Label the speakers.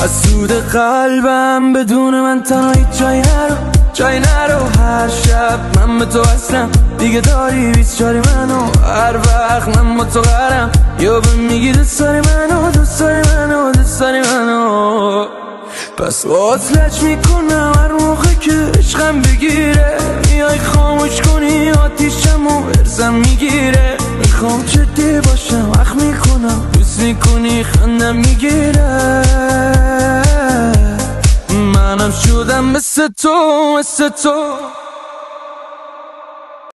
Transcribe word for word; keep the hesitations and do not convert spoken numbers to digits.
Speaker 1: از سود قلبم بدون من تنهایی جای نرو جای نرو هر شب من به تو اصلا دیگه داری بیچاری منو هر وقت من با تو قرم یا به میگی دوست داری منو دوست داری منو دوست داری منو پس قاتلش میکنم هر موقع که عشقم بگیره میای خاموش کنی آتیشم و ارزم میگیره میخوام جدی باشم اخ میکنم دوست میکنی خندم میگیره منم شدم مثل تو مثل تو